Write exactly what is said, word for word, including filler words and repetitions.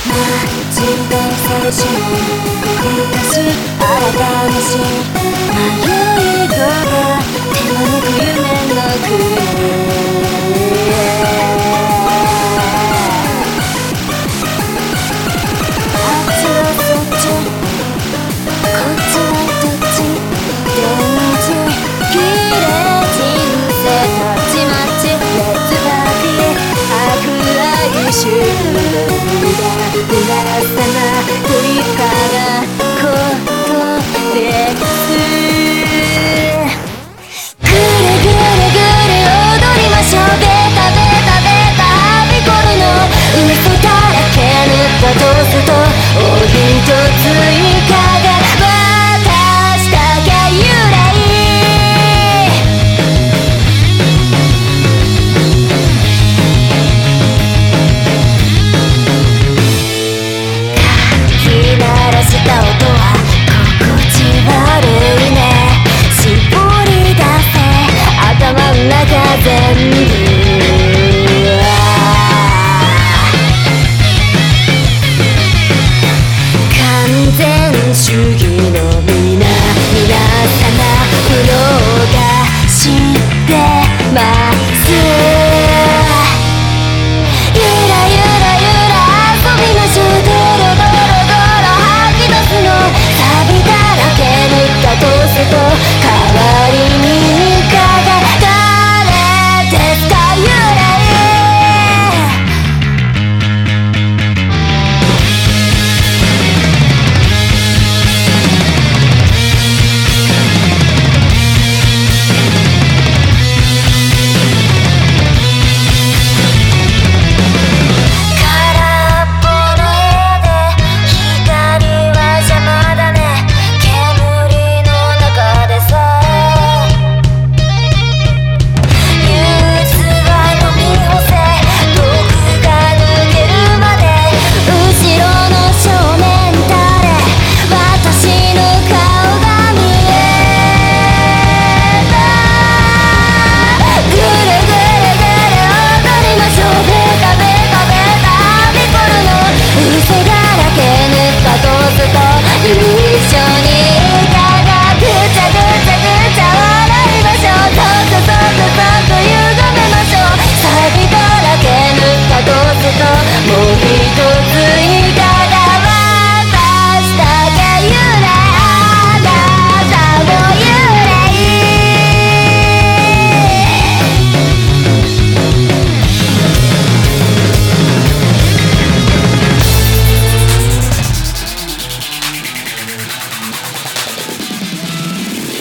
自動精神昔改めし迷い子が手招く夢の国終了だうららさな振りからことですぐるぐるぐる踊りましょうベタベタベタはびこるの嘘だらけ塗ったトーストを一つ追加が私だけ由来した音は心地悪いね絞り出せ頭ん中全部完全主義の